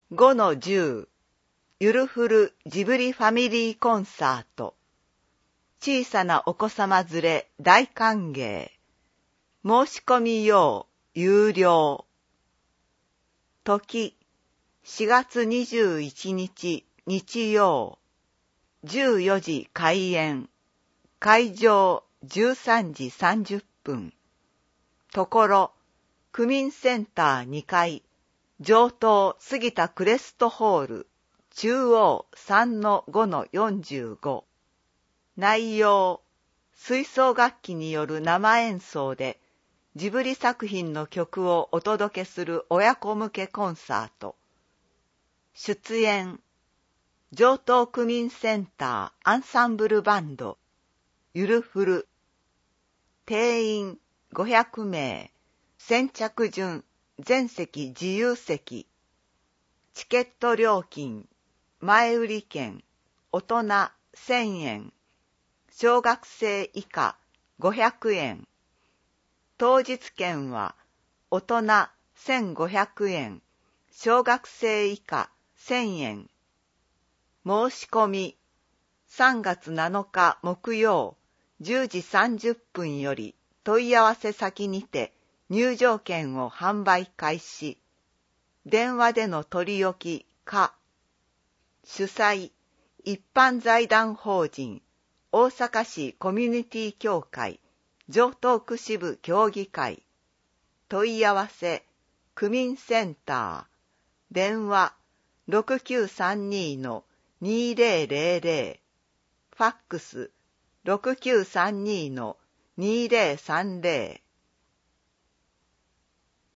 5-10ゆるふるジブリファミリーコンサート。小さなお子様連れ大歓迎。申し込み用有料。時4月21日日曜。14時開演。会場13時30分。ところ、区民センター2階。上等杉田クレストホール。中央 3-5-45。内容、吹奏楽器による生演奏で、ジブリ作品の曲をお届けする親子向けコンサート。出演、上等区民センターアンサンブルバンド、ゆるふる。定員500名、先着順、全席自由席。チケット料金、前売り券、大人1000円、小学生以下500円。当日券は大人1500円、小学生以下1000円。申し込み3月7日木曜10時30分より問い合わせ先にて入場券を販売開始。電話での取り置きか。主催、一般財団法人、大阪市コミュニティ協会、城東区支部協議会。問い合わせ、区民センター。電話、6932-2000。ファックス、6932-2030。